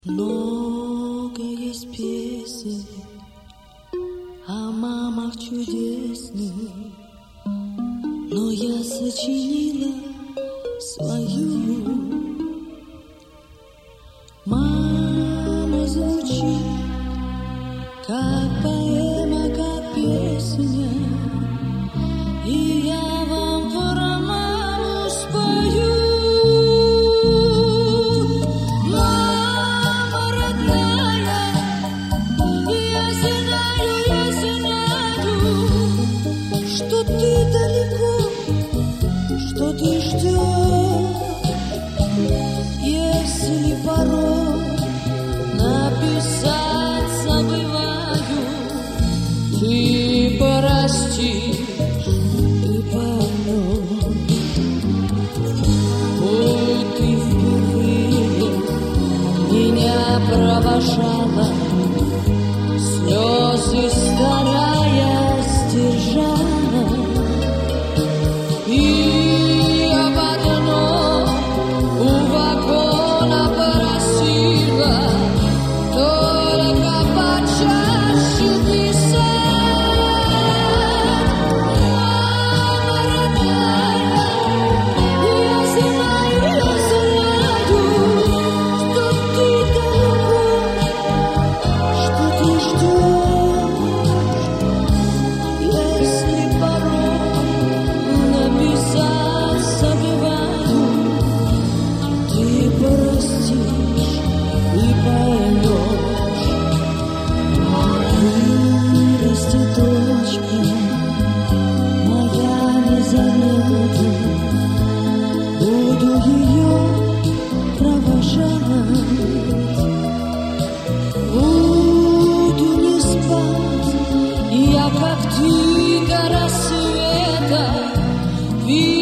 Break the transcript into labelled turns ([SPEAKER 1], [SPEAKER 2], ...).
[SPEAKER 1] Много есть песен о мамах чудесных, но я сочинила свою. Мама звучит, как поэма, как песня, и я вам про маму спою. Что ты далеко, что ты ждешь, если порой написать забываю, ты простишь, ты поймешь. Ой, ты впервые меня провожала, слезы стараясь держать. И об одном у вагона просила только почаще писать. Мама родная, я знаю, что ты далеко, что ты ждешь, если порой написать забываю, ты простишь и поймешь. Вырастет дочка моя незаметно, буду ее провожать, буду не спать я, как ты до рассвета.